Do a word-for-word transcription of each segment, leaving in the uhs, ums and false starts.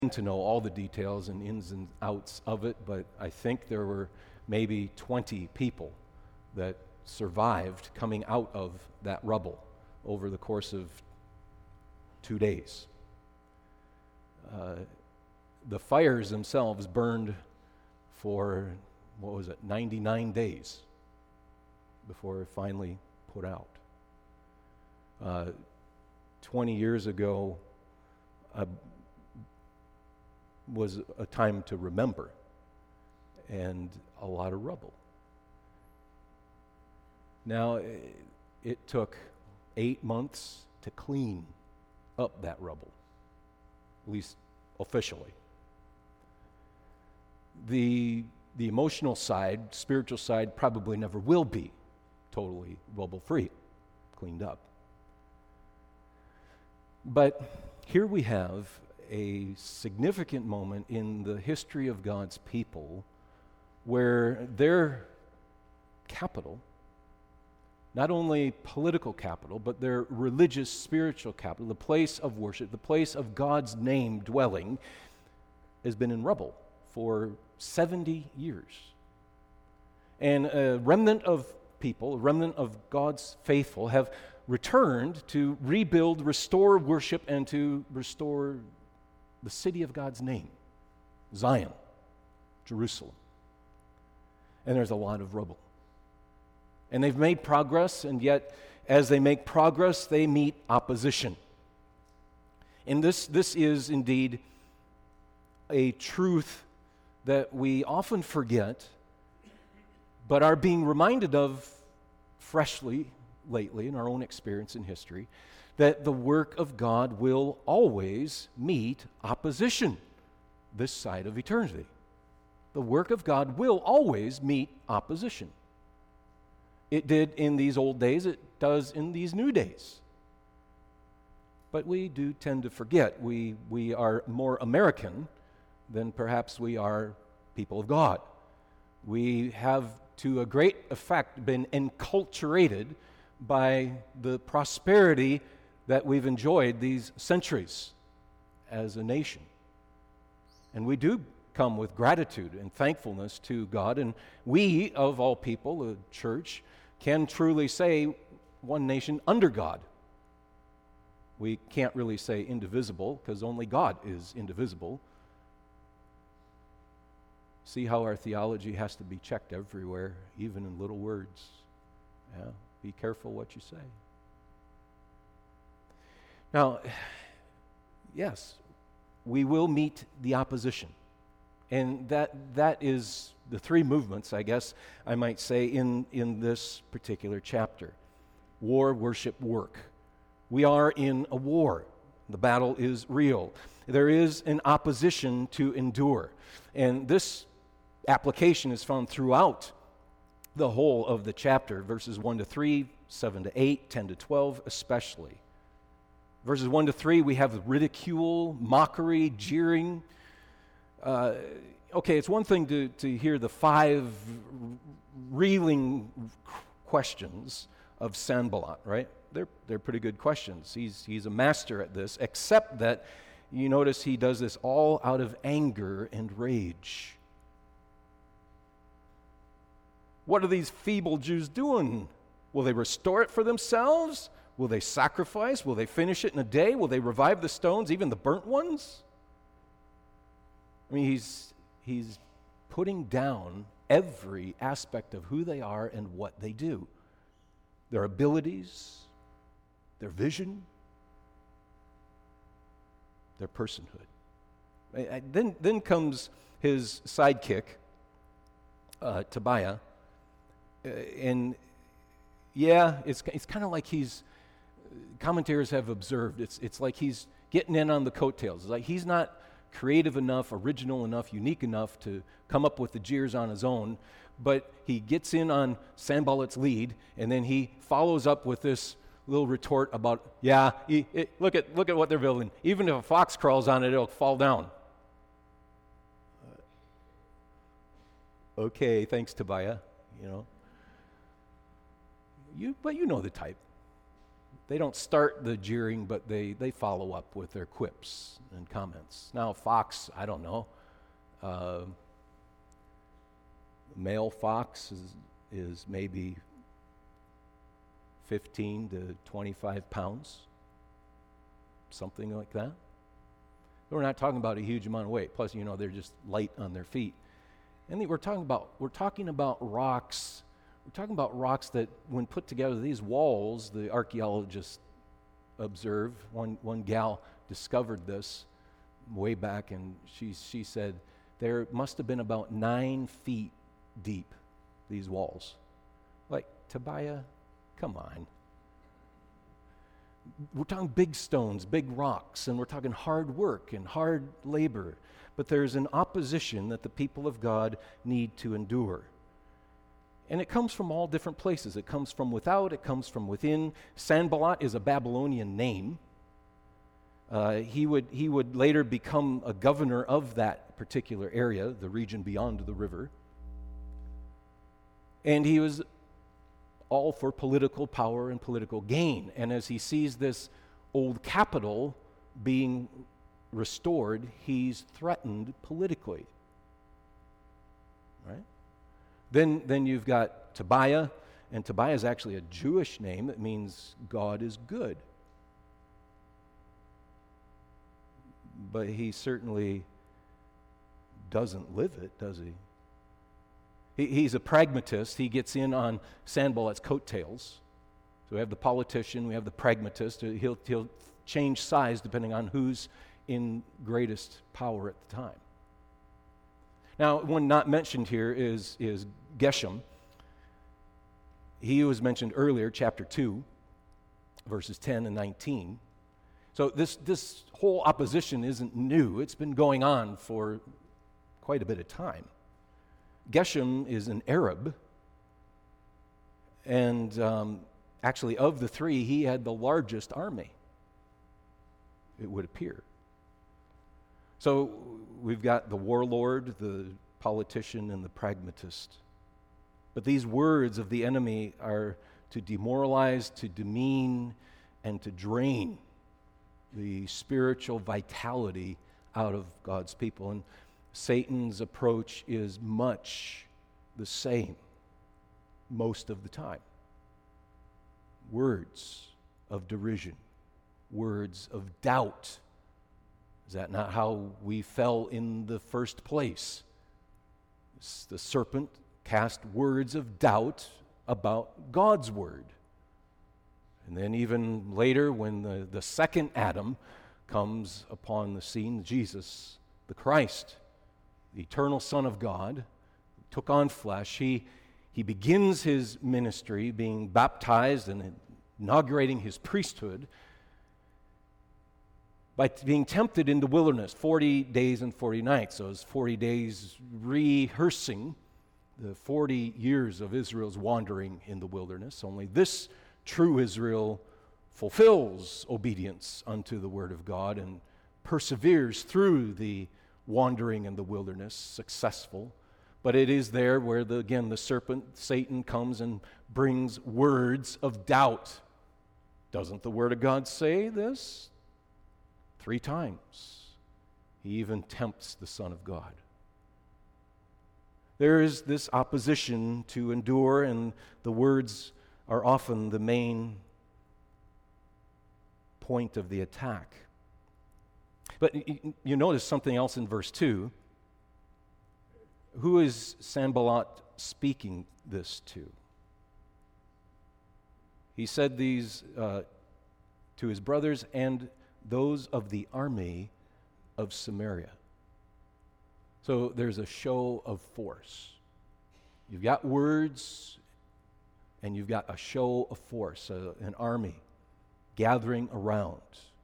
to know all the details and ins and outs of it, but I think there were maybe twenty people that survived coming out of that rubble over the course of two days. Uh, the fires themselves burned for, what was it, ninety-nine days before it finally put out. Uh, twenty years ago, uh, was a time to remember, and a lot of rubble. Now, it, it took eight months to clean up that rubble, at least officially. The, the emotional side, spiritual side, probably never will be totally rubble-free, cleaned up. But here we have a significant moment in the history of God's people where their capital, not only political capital, but their religious, spiritual capital, the place of worship, the place of God's name dwelling, has been in rubble for seventy years. And a remnant of people, a remnant of God's faithful, have returned to rebuild, restore worship, and to restore the city of God's name, Zion, Jerusalem. And there's a lot of rubble. And they've made progress, and yet as they make progress, they meet opposition. And this, this is indeed a truth that we often forget, but are being reminded of freshly lately in our own experience in history, that the work of God will always meet opposition this side of eternity. The work of God will always meet opposition. It did in these old days, it does in these new days. But we do tend to forget. We, we are more American than perhaps we are people of God. We have, to a great effect, been enculturated by the prosperity that we've enjoyed these centuries as a nation. And we do come with gratitude and thankfulness to God, and we, of all people, the church, can truly say one nation under God. We can't really say indivisible, because only God is indivisible. See how our theology has to be checked everywhere, even in little words. Yeah, be careful what you say. Now, yes, we will meet the opposition. And that that is the three movements, I guess I might say, in, in this particular chapter. War, worship, work. We are in a war. The battle is real. There is an opposition to endure. And this application is found throughout the whole of the chapter, verses one to three, seven to eight, ten to twelve especially. Verses one to three, we have ridicule, mockery, jeering. Uh, okay, it's one thing to, to hear the five reeling questions of Sanballat, right? They're, they're pretty good questions. He's, he's a master at this, except that you notice he does this all out of anger and rage. What are these feeble Jews doing? Will they restore it for themselves? Will they sacrifice? Will they finish it in a day? Will they revive the stones, even the burnt ones? I mean, he's, he's putting down every aspect of who they are and what they do. Their abilities, their vision, their personhood. I, I, then, then comes his sidekick, uh, Tobiah, uh, and yeah, it's, it's kind of like he's, commentators have observed, it's, it's like he's getting in on the coattails. It's like he's not creative enough, original enough, unique enough to come up with the jeers on his own, but he gets in on Sanballat's lead, and then he follows up with this little retort about, yeah, he, it, look at look at what they're building. Even if a fox crawls on it, it'll fall down. Uh, okay, thanks, Tobiah. You know, you but you know the type. they don't start the jeering, but they, they follow up with their quips and comments. Now, fox, I don't know. Uh, male fox is, is maybe fifteen to twenty-five pounds, something like that. We're not talking about a huge amount of weight. Plus, you know, they're just light on their feet. And we're talking about we're talking about rocks. We're talking about rocks that, when put together, these walls, the archaeologists observe. One one gal discovered this way back, and she she said there must have been about nine feet deep, these walls. Like, Tobiah, come on. We're talking big stones, big rocks, and we're talking hard work and hard labor. But there's an opposition that the people of God need to endure. And it comes from all different places. It comes from without, it comes from within. Sanballat is a Babylonian name. Uh, he would he would later become a governor of that particular area, the region beyond the river. And he was all for political power and political gain. And as he sees this old capital being restored, he's threatened politically. Right? Then, then you've got Tobiah, and Tobiah is actually a Jewish name that means God is good. But he certainly doesn't live it, does he? he? He's a pragmatist. He gets in on Sanballat's coattails. So we have the politician, we have the pragmatist. He'll, he'll change sides depending on who's in greatest power at the time. Now, one not mentioned here is, is Geshem. He was mentioned earlier, chapter two, verses ten and nineteen. So this, this whole opposition isn't new. It's been going on for quite a bit of time. Geshem is an Arab, and um, actually of the three, he had the largest army, it would appear. So we've got the warlord, the politician, and the pragmatist. But these words of the enemy are to demoralize, to demean, and to drain the spiritual vitality out of God's people. And Satan's approach is much the same most of the time. Words of derision, words of doubt. Is that not how we fell in the first place? The serpent cast words of doubt about God's word. And then even later, when the, the second Adam comes upon the scene, Jesus, the Christ, the eternal Son of God, took on flesh, he, he begins his ministry being baptized and inaugurating his priesthood by t- being tempted in the wilderness, forty days and forty nights. So it's forty days rehearsing the forty years of Israel's wandering in the wilderness. Only this true Israel fulfills obedience unto the word of God and perseveres through the wandering in the wilderness, successful. But it is there where, the, again, the serpent, Satan, comes and brings words of doubt. Doesn't the word of God say this? Three times. He even tempts the Son of God. There is this opposition to endure, and the words are often the main point of the attack. But you, you notice something else in verse two. Who is Sanballat speaking this to? He said these uh, to his brothers and those of the army of Samaria. So there's a show of force. You've got words, and you've got a show of force, uh, an army gathering around.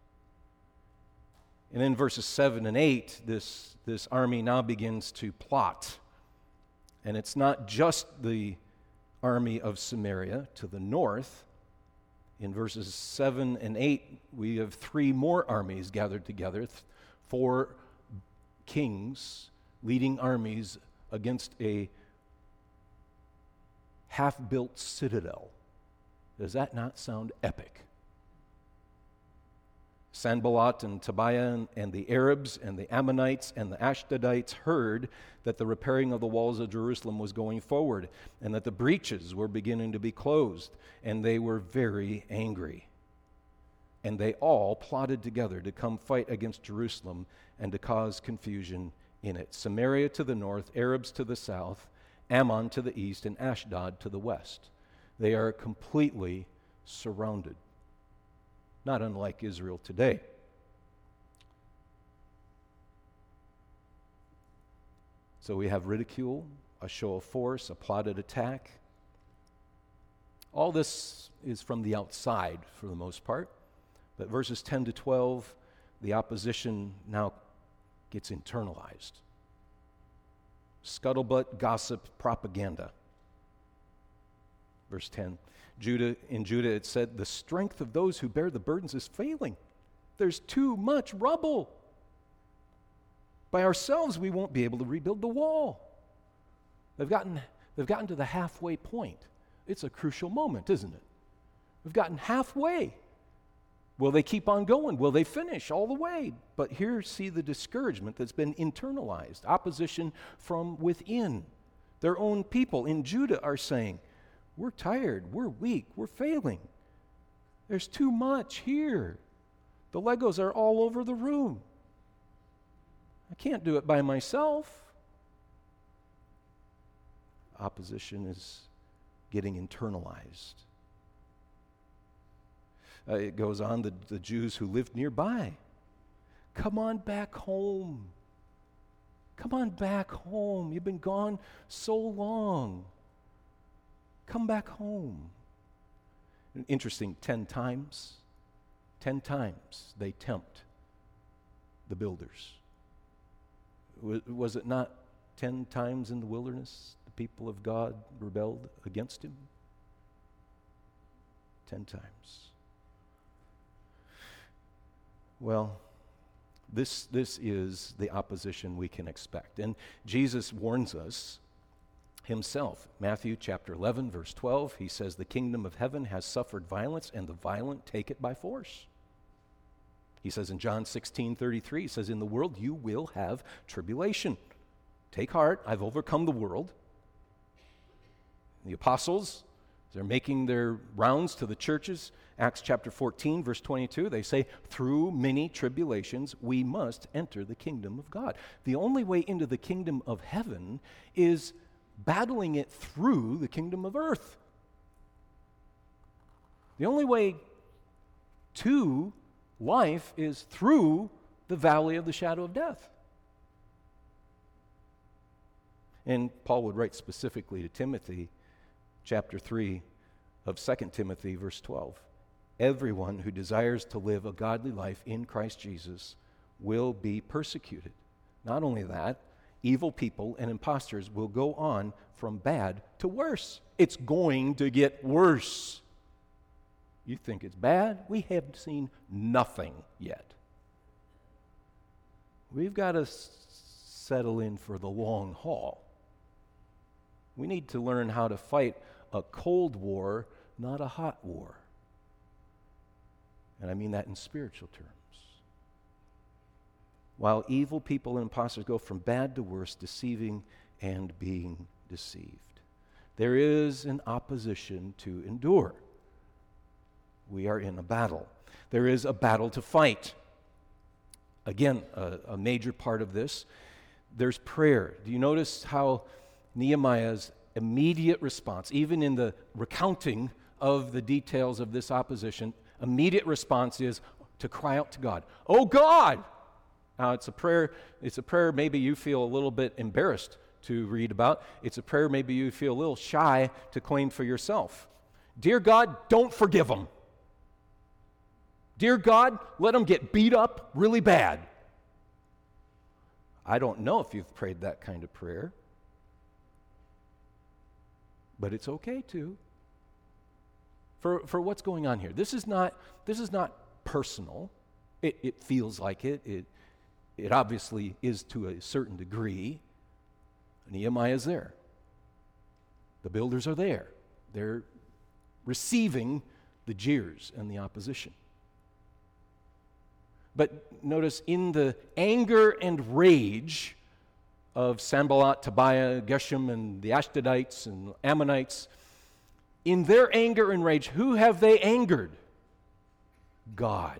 And in verses seven and eight, this, this army now begins to plot. And it's not just the army of Samaria to the north. In verses seven and eight, we have three more armies gathered together, th- four kings leading armies against a half-built citadel. Does that not sound epic? Sanballat and Tobiah and, and the Arabs and the Ammonites and the Ashdodites heard that the repairing of the walls of Jerusalem was going forward and that the breaches were beginning to be closed, and they were very angry. And they all plotted together to come fight against Jerusalem and to cause confusion in it. Samaria to the north, Arabs to the south, Ammon to the east, and Ashdod to the west. They are completely surrounded, not unlike Israel today. So we have ridicule, a show of force, a plotted attack. All this is from the outside for the most part. But verses ten to twelve, the opposition now gets internalized. Scuttlebutt, gossip, propaganda. Verse ten, Judah, in Judah it said, the strength of those who bear the burdens is failing. There's too much rubble. By ourselves, we won't be able to rebuild the wall. They've gotten, they've gotten to the halfway point. It's a crucial moment, isn't it? We've gotten halfway. Will they keep on going? Will they finish all the way? But here, see the discouragement that's been internalized. Opposition from within. Their own people in Judah are saying, we're tired, we're weak, we're failing. There's too much here. The Legos are all over the room. I can't do it by myself. Opposition is getting internalized. Uh, it goes on, the, the Jews who lived nearby. Come on back home. Come on back home. You've been gone so long. Come back home. Interesting, ten times, ten times they tempt the builders. Was, was it not ten times in the wilderness the people of God rebelled against him? Ten times. Well, this, this is the opposition we can expect. And Jesus warns us himself. Matthew chapter eleven, verse twelve, he says, the kingdom of heaven has suffered violence, and the violent take it by force. He says in John sixteen thirty-three, he says, in the world you will have tribulation. Take heart, I've overcome the world. The apostles, they're making their rounds to the churches. Acts chapter fourteen, verse twenty-two, they say, through many tribulations we must enter the kingdom of God. The only way into the kingdom of heaven is battling it through the kingdom of earth. The only way to life is through the valley of the shadow of death. And Paul would write specifically to Timothy, chapter three of Second Timothy, verse twelve. Everyone who desires to live a godly life in Christ Jesus will be persecuted. Not only that, evil people and impostors will go on from bad to worse. It's going to get worse. You think it's bad? We have seen nothing yet. We've got to s- settle in for the long haul. We need to learn how to fight a cold war, not a hot war. And I mean that in spiritual terms. While evil people and impostors go from bad to worse, deceiving and being deceived. There is an opposition to endure. We are in a battle. There is a battle to fight. Again, a, a major part of this, there's prayer. Do you notice how Nehemiah's immediate response, even in the recounting of the details of this opposition, immediate response is to cry out to God. Oh God! Now it's a prayer, it's a prayer maybe you feel a little bit embarrassed to read about. It's a prayer maybe you feel a little shy to claim for yourself. Dear God, don't forgive them. Dear God, let them get beat up really bad. I don't know if you've prayed that kind of prayer, but it's okay to. For, for what's going on here. This is not, this is not personal. It, it feels like it. it. It obviously is to a certain degree. Nehemiah is there. The builders are there. They're receiving the jeers and the opposition. But notice, in the anger and rage of Sanballat, Tobiah, Geshem, and the Ashdodites and Ammonites, in their anger and rage, who have they angered? God.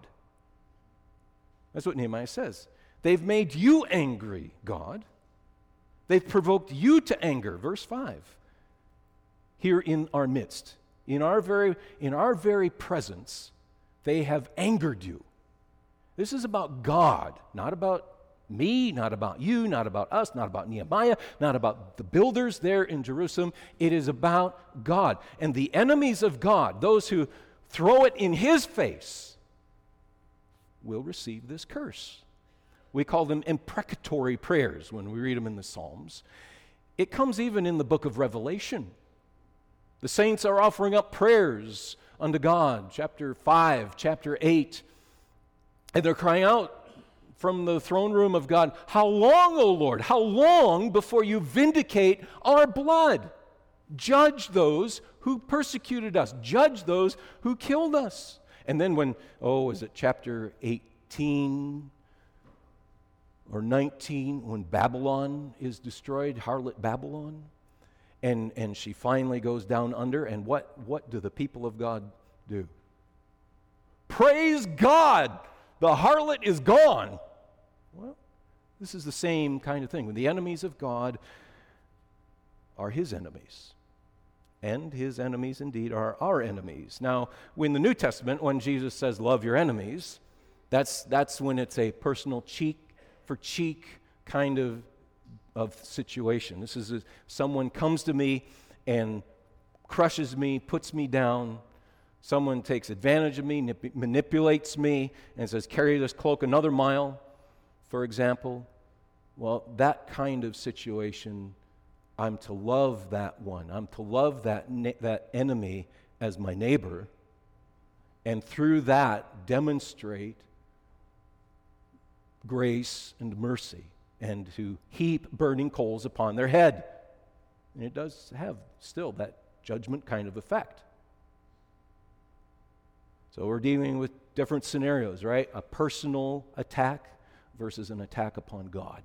That's what Nehemiah says. They've made you angry, God. They've provoked you to anger. Verse five. Here in our midst, in our very, in our very presence, they have angered you. This is about God, not about me, not about you, not about us, not about Nehemiah, not about the builders there in Jerusalem. It is about God. And the enemies of God, those who throw it in His face, will receive this curse. We call them imprecatory prayers when we read them in the Psalms. It comes even in the book of Revelation. The saints are offering up prayers unto God, chapter five, chapter eight, and they're crying out from the throne room of God, "How long, O Lord? How long before you vindicate our blood? Judge those who persecuted us. Judge those who killed us." And then when, oh, is it chapter eighteen or nineteen, when Babylon is destroyed, harlot Babylon, and, and she finally goes down under, and what, what do the people of God do? Praise God! The harlot is gone. Well, this is the same kind of thing. When the enemies of God are His enemies, and His enemies indeed are our enemies. Now, in the New Testament, when Jesus says, love your enemies, that's, that's when it's a personal cheek for cheek kind of, of situation. This is a, someone comes to me and crushes me, puts me down. Someone takes advantage of me, nip- manipulates me, and says, carry this cloak another mile, for example. Well, that kind of situation, I'm to love that one. I'm to love that, na- that enemy as my neighbor, and through that demonstrate grace and mercy, and to heap burning coals upon their head. And it does have still that judgment kind of effect. So we're dealing with different scenarios, right? A personal attack versus an attack upon God.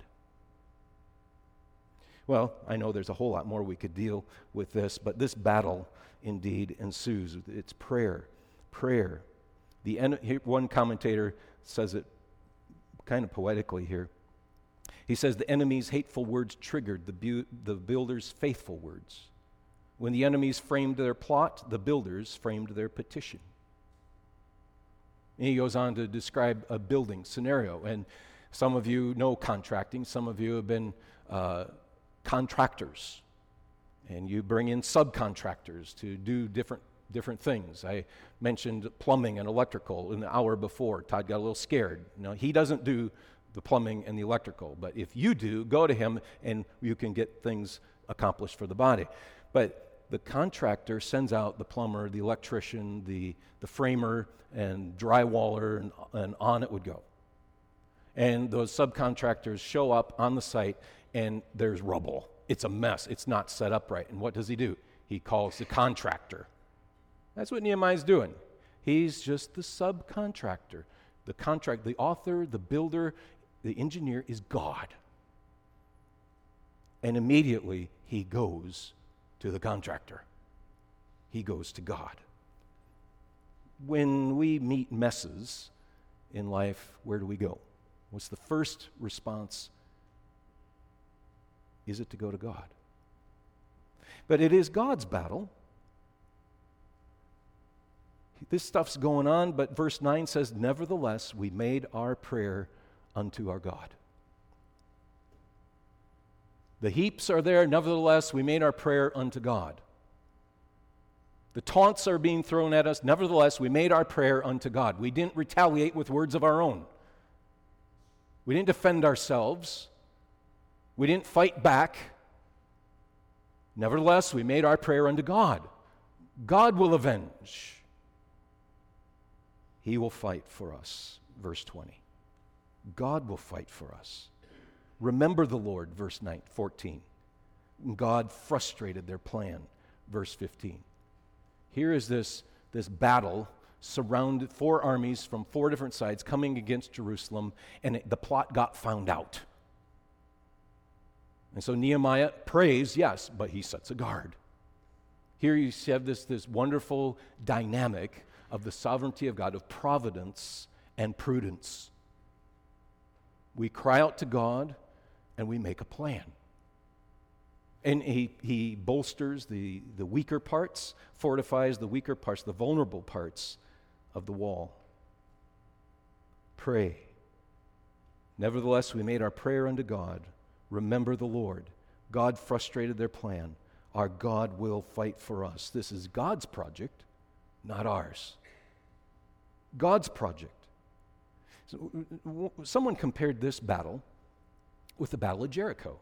Well, I know there's a whole lot more we could deal with this, but this battle indeed ensues. It's prayer. Prayer. The en- here, one commentator says it kind of poetically here. He says the enemy's hateful words triggered the, bu- the builder's faithful words. When the enemies framed their plot, the builders framed their petition. And he goes on to describe a building scenario. And some of you know contracting. Some of you have been uh, contractors. And you bring in subcontractors to do different different things. I mentioned plumbing and electrical in the hour before. Todd got a little scared. No, he doesn't do the plumbing and the electrical. But if you do, go to him and you can get things accomplished for the body. But the contractor sends out the plumber, the electrician, the, the framer, and drywaller, and, and on it would go. And those subcontractors show up on the site, and there's rubble. It's a mess. It's not set up right. And what does he do? He calls the contractor. That's what Nehemiah's doing. He's just the subcontractor. The contract, the author, the builder, the engineer is God. And immediately he goes to the contractor. He goes to God. When we meet messes in life, where do we go? What's the first response? Is it to go to God? But it is God's battle. This stuff's going on, but verse nine says, nevertheless, we made our prayer unto our God. The heaps are there, nevertheless, we made our prayer unto God. The taunts are being thrown at us, nevertheless, we made our prayer unto God. We didn't retaliate with words of our own. We didn't defend ourselves. We didn't fight back. Nevertheless, we made our prayer unto God. God will avenge. He will fight for us, verse twenty. God will fight for us. Remember the Lord, verse nine, fourteen. God frustrated their plan, verse fifteen. Here is this, this battle surrounded, four armies from four different sides coming against Jerusalem, and it, the plot got found out. And so Nehemiah prays, yes, but he sets a guard. Here you have this, this wonderful dynamic of the sovereignty of God, of providence and prudence. We cry out to God, and we make a plan. And he, he bolsters the, the weaker parts, fortifies the weaker parts, the vulnerable parts of the wall. Pray. Nevertheless, we made our prayer unto God. Remember the Lord. God frustrated their plan. Our God will fight for us. This is God's project, not ours. God's project. So, someone compared this battle with the Battle of Jericho.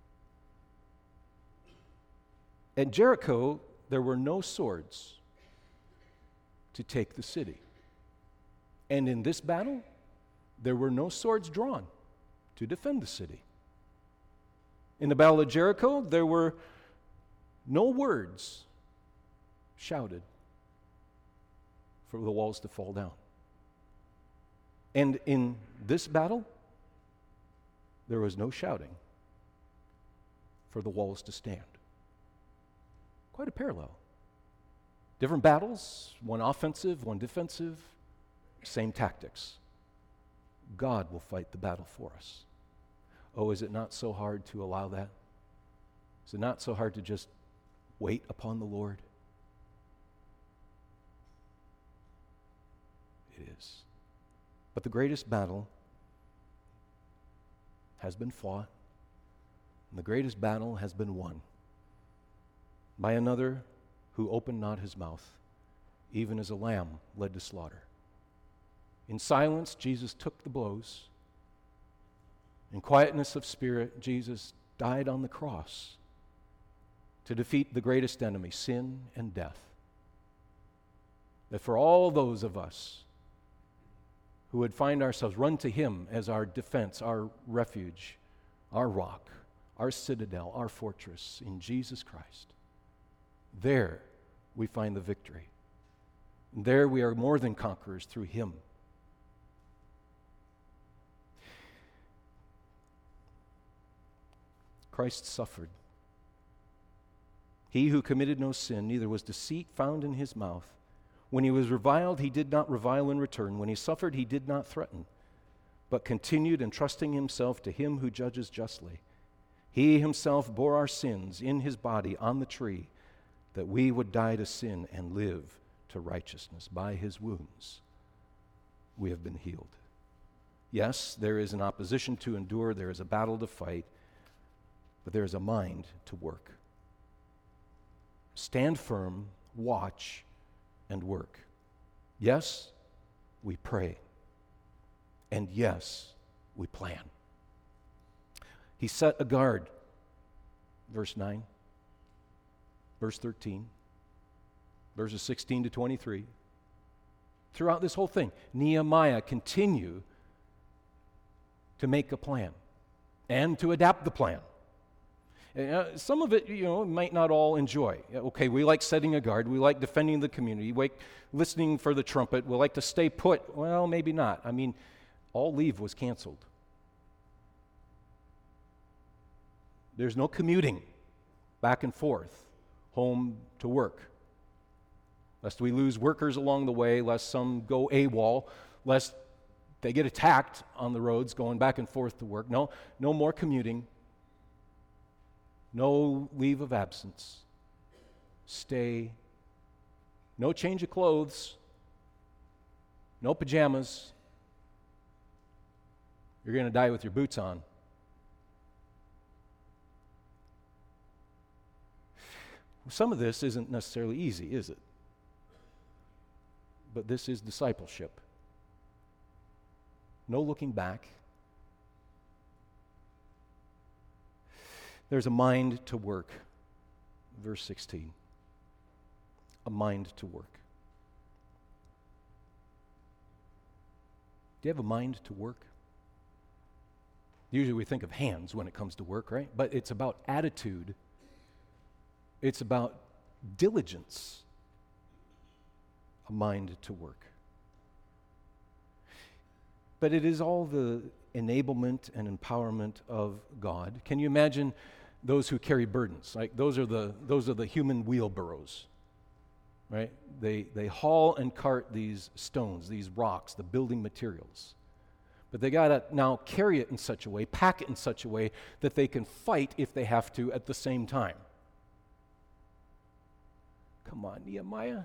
At Jericho, there were no swords to take the city. And in this battle, there were no swords drawn to defend the city. In the Battle of Jericho, there were no words shouted for the walls to fall down. And in this battle, there was no shouting for the walls to stand. Quite a parallel. Different battles, one offensive, one defensive, same tactics. God will fight the battle for us. Oh, is it not so hard to allow that? Is it not so hard to just wait upon the Lord? It is. But the greatest battle has been fought, and the greatest battle has been won by another who opened not his mouth, even as a lamb led to slaughter. In silence, Jesus took the blows. In quietness of spirit, Jesus died on the cross to defeat the greatest enemy, sin and death. That for all those of us who would find ourselves run to him as our defense, our refuge, our rock, our citadel, our fortress in Jesus Christ, there we find the victory. There we are more than conquerors through him. Christ suffered. He who committed no sin, neither was deceit found in his mouth. When he was reviled, he did not revile in return. When he suffered, he did not threaten, but continued entrusting himself to him who judges justly. He himself bore our sins in his body on the tree, that we would die to sin and live to righteousness. By his wounds we have been healed. Yes, there is an opposition to endure, there is a battle to fight, but there is a mind to work. Stand firm, watch, and work. Yes, we pray. And yes, we plan. He set a guard. Verse nine. Verse thirteen. Verses sixteen to twenty-three. Throughout this whole thing, Nehemiah continue to make a plan and to adapt the plan. Uh, some of it, you know, might not all enjoy. Okay, we like setting a guard. We like defending the community. We like listening for the trumpet. We like to stay put. Well, maybe not. I mean, all leave was canceled. There's no commuting back and forth, home to work. Lest we lose workers along the way, lest some go AWOL, lest they get attacked on the roads going back and forth to work. No, no more commuting. No leave of absence. Stay. No change of clothes. No pajamas. You're going to die with your boots on. Some of this isn't necessarily easy, is it? But this is discipleship. No looking back. There's a mind to work. Verse sixteen. A mind to work. Do you have a mind to work? Usually we think of hands when it comes to work, right? But it's about attitude. It's about diligence. A mind to work. but it is all the enablement and empowerment of God. Can you imagine those who carry burdens? Like those are the those are the human wheelbarrows, right? They they haul and cart these stones, these rocks, the building materials. But they got to now carry it in such a way, pack it in such a way that they can fight if they have to at the same time. Come on, Nehemiah.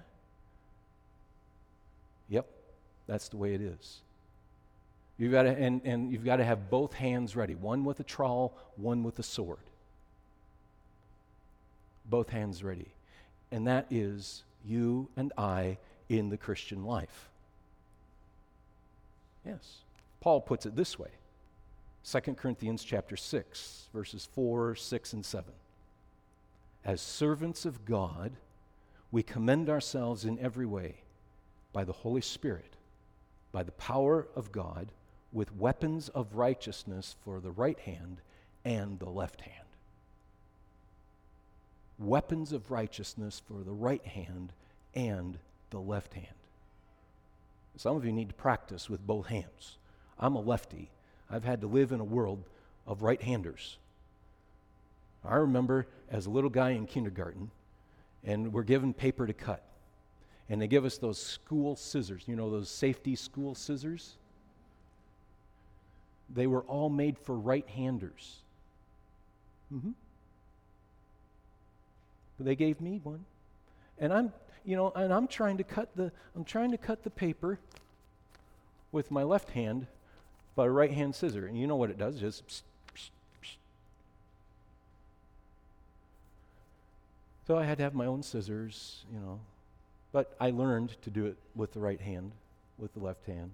Yep, that's the way it is. You've got to, and, and you've got to have both hands ready, one with a trowel, one with a sword. Both hands ready. And that is you and I in the Christian life. Yes. Paul puts it this way, Second Corinthians chapter six, verses four, six, and seven. As servants of God, we commend ourselves in every way by the Holy Spirit, by the power of God, with weapons of righteousness for the right hand and the left hand. Weapons of righteousness for the right hand and the left hand. Some of you need to practice with both hands. I'm a lefty. I've had to live in a world of right-handers. I remember as a little guy in kindergarten, and we're given paper to cut. And they give us those school scissors, you know, those safety school scissors? They were all made for right-handers. Mm-hmm. But they gave me one. And I'm, you know, and I'm trying to cut the, I'm trying to cut the paper with my left hand by a right-hand scissor. And you know what it does, just psst, psst, psst. So I had to have my own scissors, you know. But I learned to do it with the right hand, with the left hand.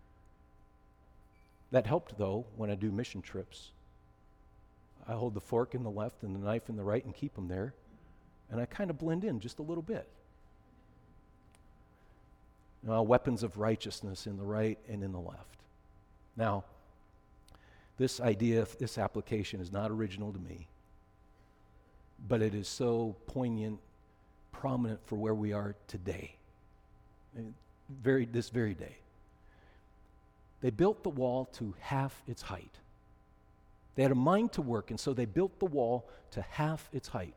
That helped, though, when I do mission trips. I hold the fork in the left and the knife in the right and keep them there. And I kind of blend in just a little bit. Now, weapons of righteousness in the right and in the left. Now, this idea, this application is not original to me, but it is so poignant, prominent for where we are today, very this very day. They built the wall to half its height. They had a mind to work, and so they built the wall to half its height.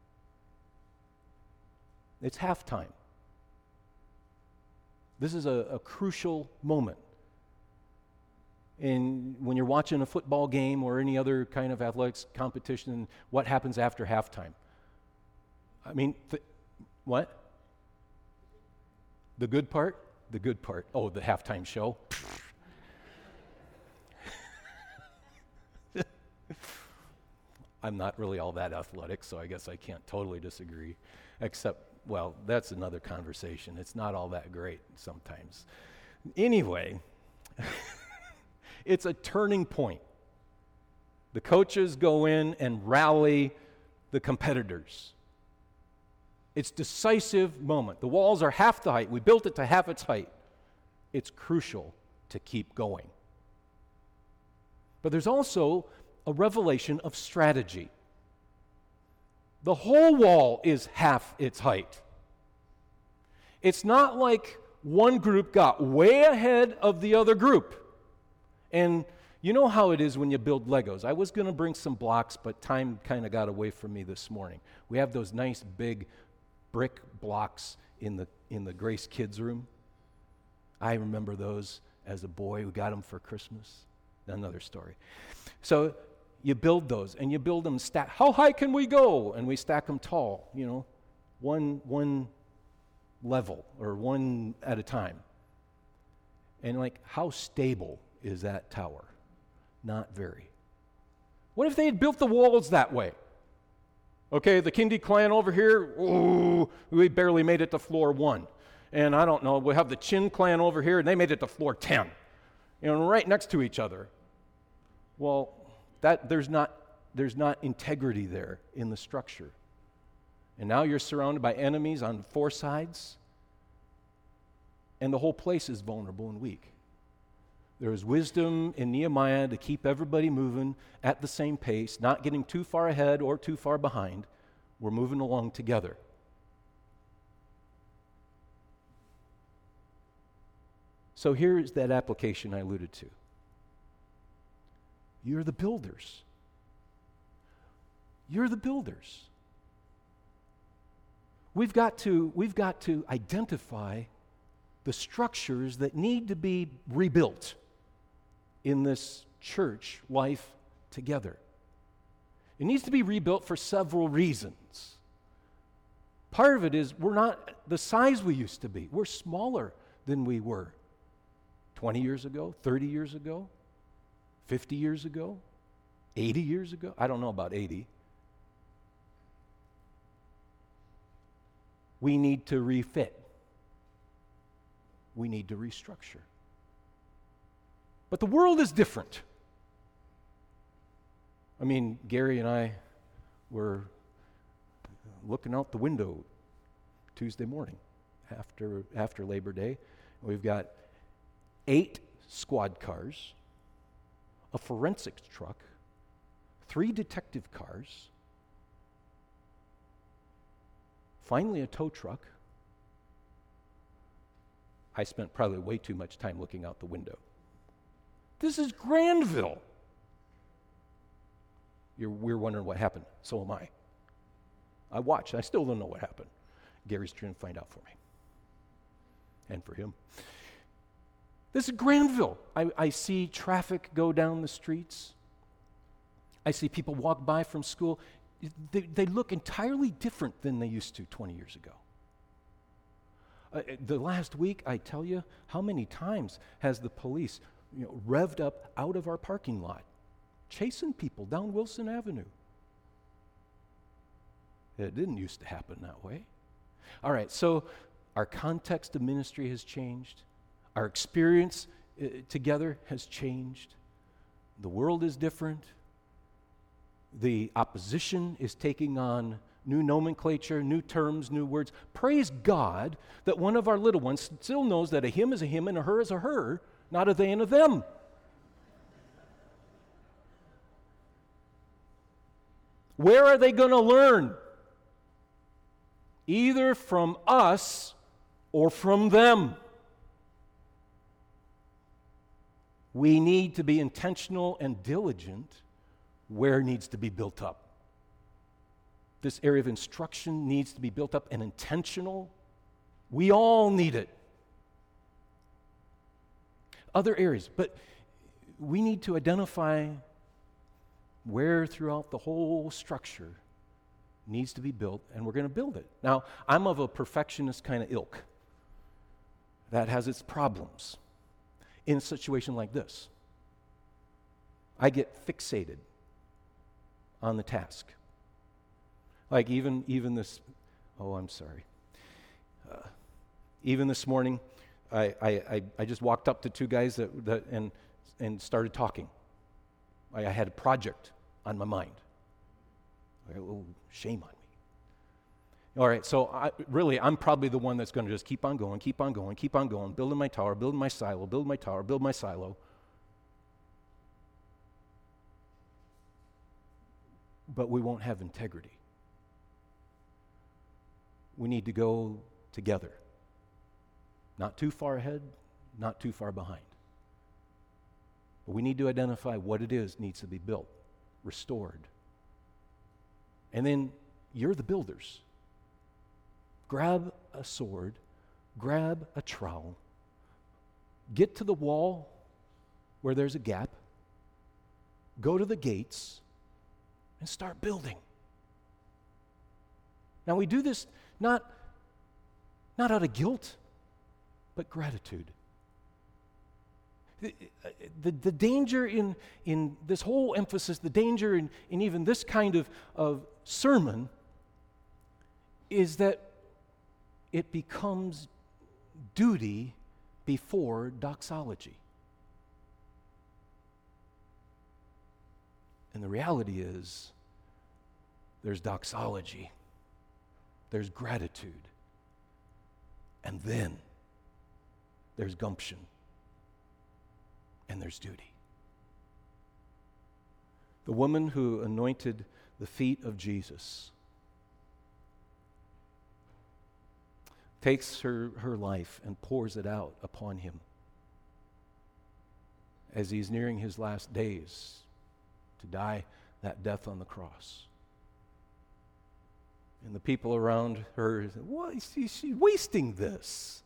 It's halftime. This is a, a crucial moment. And when you're watching a football game or any other kind of athletics competition, what happens after halftime? I mean, th- what? The good part? The good part. Oh, the halftime show. I'm not really all that athletic, so I guess I can't totally disagree. Except, well, that's another conversation. It's not all that great sometimes. Anyway, it's a turning point. The coaches go in and rally the competitors. It's a decisive moment. The walls are half the height. We built it to half its height. It's crucial to keep going. But there's also a revelation of strategy. The whole wall is half its height. It's not like one group got way ahead of the other group. And you know how it is when you build Legos. I was going to bring some blocks, but time kind of got away from me this morning. We have those nice big brick blocks in the in the Grace Kids room. I remember those as a boy. We got them for Christmas. Another story. So you build those, and you build them stack. How high can we go? And we stack them tall, you know, one one level or one at a time. And like, how stable is that tower? Not very. What if they had built the walls that way? Okay, the Kindy clan over here, ooh, we barely made it to floor one. And I don't know, we have the Chin clan over here, and they made it to floor ten. You know, right next to each other. Well, that there's not there's not integrity there in the structure. And now you're surrounded by enemies on four sides, and the whole place is vulnerable and weak. There is wisdom in Nehemiah to keep everybody moving at the same pace, not getting too far ahead or too far behind. We're moving along together. So here's that application I alluded to. You're the builders. You're the builders. We've got to, we've got to identify the structures that need to be rebuilt in this church life together. It needs to be rebuilt for several reasons. Part of it is we're not the size we used to be. We're smaller than we were twenty years ago, thirty years ago, fifty years ago, eighty years ago. I don't know about eighty. We need to refit. We need to restructure. But the world is different. I mean, Gary and I were looking out the window Tuesday morning after after Labor Day. We've got eight squad cars, a forensics truck, three detective cars, finally a tow truck. I spent probably way too much time looking out the window. This is Granville. You're, we're wondering what happened. So am I. I watched. I still don't know what happened. Gary's trying to find out for me. And for him. This is Granville. I, I see traffic go down the streets. I see people walk by from school. They, they look entirely different than they used to twenty years ago. Uh, the last week, I tell you, how many times has the police, you know, revved up out of our parking lot, chasing people down Wilson Avenue? It didn't used to happen that way. All right, so our context of ministry has changed. Our experience uh, together has changed. The world is different. The opposition is taking on new nomenclature, new terms, new words. Praise God that one of our little ones still knows that a him is a him and a her is a her, not a they and a them. Where are they going to learn? Either from us or from them. We need to be intentional and diligent where it needs to be built up. This area of instruction needs to be built up and intentional. We all need it. Other areas, but we need to identify where throughout the whole structure needs to be built, and we're going to build it. Now, I'm of a perfectionist kind of ilk. That has its problems. In a situation like this, I get fixated on the task. Like even even this, oh, I'm sorry. Uh, even this morning, I, I, I, I just walked up to two guys that, that and and started talking. I, I had a project on my mind. I, oh, shame on me. All right, so I, really, I'm probably the one that's going to just keep on going, keep on going, keep on going, building my tower, building my silo, build my tower, build my silo. But we won't have integrity. We need to go together. Not too far ahead, not too far behind. But we need to identify what it is needs to be built, restored. And then you're the builders. Grab a sword, grab a trowel, get to the wall where there's a gap, go to the gates, and start building. Now we do this not, not out of guilt, but gratitude. The, the, the danger in, in this whole emphasis, the danger in, in even this kind of, of sermon is that it becomes duty before doxology. And the reality is, there's doxology, there's gratitude, and then there's gumption, and there's duty. The woman who anointed the feet of Jesus takes her, her life and pours it out upon him as he's nearing his last days to die that death on the cross. And the people around her said, "What? She's wasting this."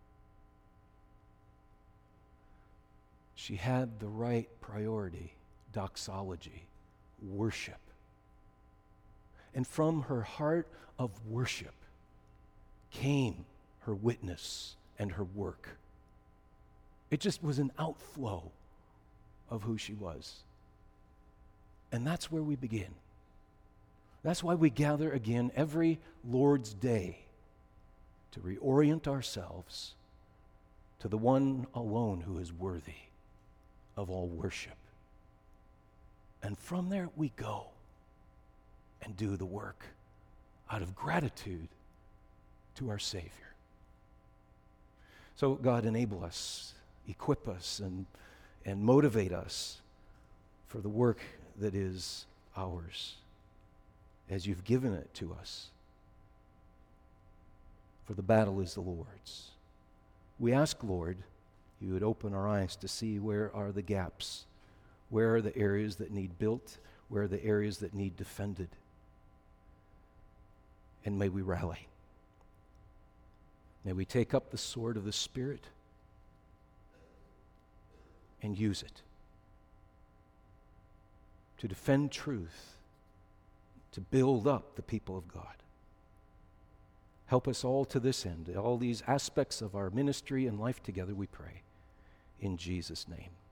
She had the right priority, doxology, worship. And from her heart of worship came her witness and her work. It just was an outflow of who she was. And that's where we begin. That's why we gather again every Lord's Day to reorient ourselves to the one alone who is worthy of all worship. And from there we go and do the work out of gratitude to our Savior. So God, enable us, equip us, and, and motivate us for the work that is ours as you've given it to us. For the battle is the Lord's. We ask, Lord, you would open our eyes to see where are the gaps, where are the areas that need built, where are the areas that need defended. And may we rally. May we take up the sword of the Spirit and use it to defend truth, to build up the people of God. Help us all to this end, all these aspects of our ministry and life together, we pray. In Jesus' name.